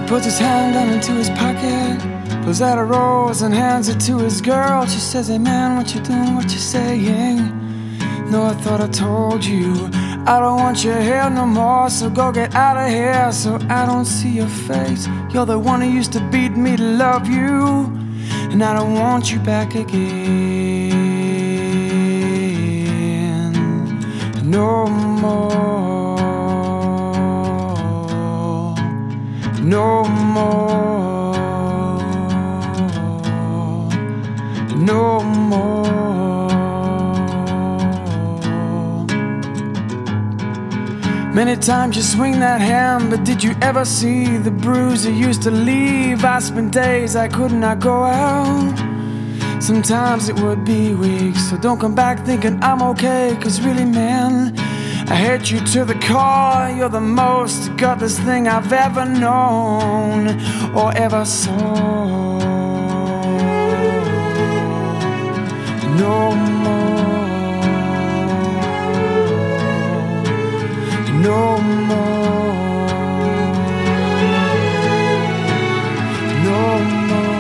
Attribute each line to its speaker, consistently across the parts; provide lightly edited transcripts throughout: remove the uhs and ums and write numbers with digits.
Speaker 1: puts his hand down into his pocket, pulls out a rose and hands it to his girl. She says, hey man, what you doing, what you saying? No, I thought I told you I don't want your hair no more, so go get out of here so I don't see your face. You're the one who used to beat me to love you, and I don't want you back again no more, no more, no more. Many times you swing that hand, but did you ever see the bruise you used to leave? I spent days I could not go out. Sometimes it would be weeks, so don't come back thinking I'm okay, cause really man, I hate you to the core. You're the most gutless thing I've ever known or ever saw. No more, no more, no more.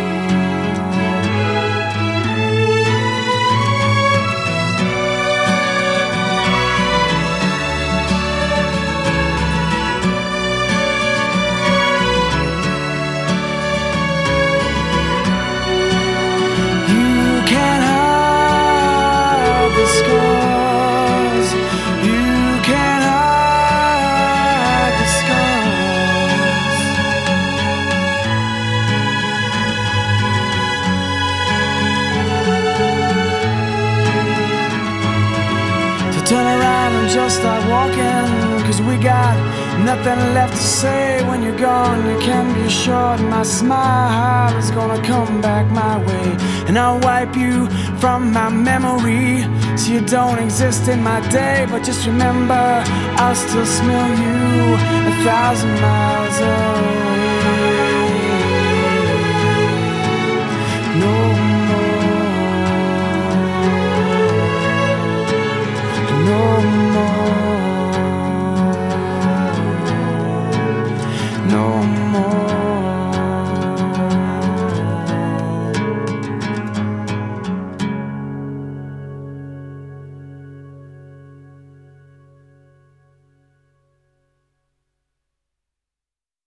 Speaker 1: You can't hide the scars. You can't hide the scars. So turn around and just start walking, cause we got nothing left to say. When you're gone, you can be assured my smile is gonna come back my way, and I'll wipe you from my memory so you don't exist in my day. But just remember, I'll still smell you 1,000 miles away.